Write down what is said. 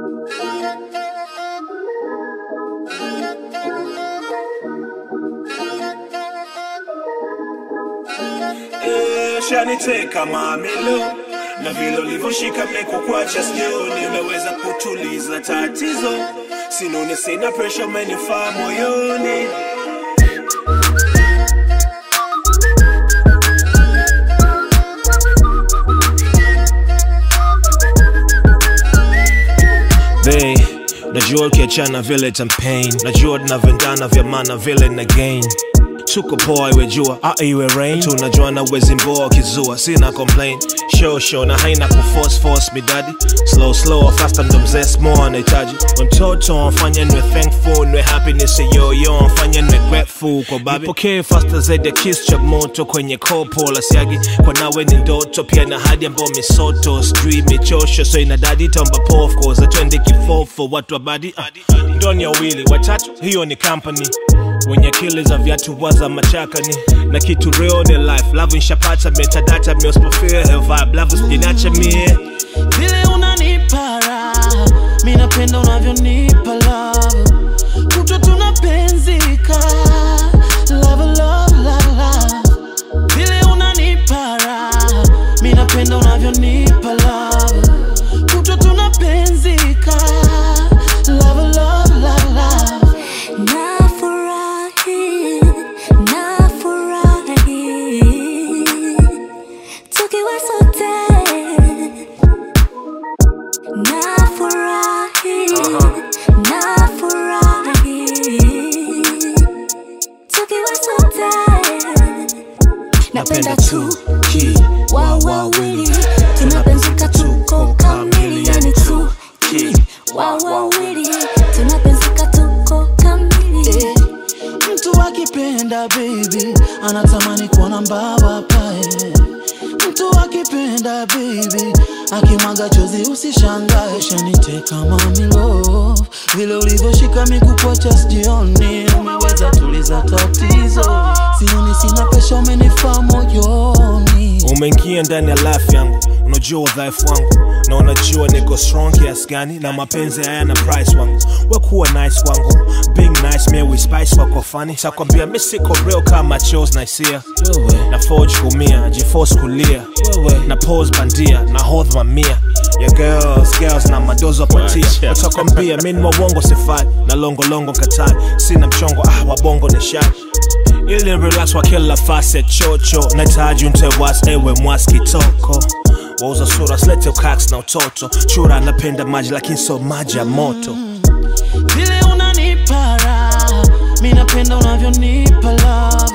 Shaniteka mamilo na vile ulivyoshika meko kuacha sioni, unaweza kutuliza tatizo, sinone sina pressure umenifaa moyoni. Bae, najua ukiachana vile champagne, najua tunavendana vya maana vile na gain. Tuko poa iwe jua, iwe rain. Tunajuana wezi mboa kizua, sina complain. Show na haina kuforce me daddy. Slow, faster ndo mzee small anahitaji. Mtoto mfanya nwe thankful, nwe happiness yo mfanya nwe grateful kwa babi. Nipokee faster zaidi ya kiss cha moto kwenye kopo la siagi. Kwa nawe ni ndoto pia na hadi ambao misoto. Sijui michosho so ina daddy tamba pof cause atwende kifofo watu wa badi. Ndoni ya wili, watatu hiyo ni company. Wenye akili za viatu waza machakani. Na kitu real ni life, love nishapata metadata miosmofia vibe, love usijinacha mie. Vile unanipa raha, mi napenda unavyonipa love. Kutwa tunapenzika, love. Vile unanipa raha, mi napenda unavyonipa love. Kutwa tunapenzika, love. Napenda tuki wawili, tunapenzika tuko kamili. Yani tuki wawili, tunapenzika tuko kamili. Mtu akipenda baby, anatamani kuona mbaba pae. Mtu akipenda baby, akimwaga chozi usishangae. Shaniteka mami love, vile ulivyoshika mikukuacha sijioni. Umeweza tuliza tatizo, sioni sina pesha umenifaa moyoni. Umeingia ndani ya life yangu, unajua udhaifu wangu. Na unajua niko strong kiasi gani, na mapenzi hayana price wangu. Wekuwa nice wangu, being nice me we spice wako funny. Sakwambia mi siko real kama chose na hisia. Na forge kumia, jiforce kulia. Na pose bandia, na hold mamia. Ya girls na madozo patia. Watakwambia mini mwongo sifai, na longo katai. Sina mchongo, wabongo ni shy. Ili relax wa kila fase chocho. Nahitaji untewas ewe mwaski toko. Wauza sura slete ukaks na utoto. Chura napenda maji lakini so maji ya moto. Vile unanipa raha, mi napenda unavyonipa love.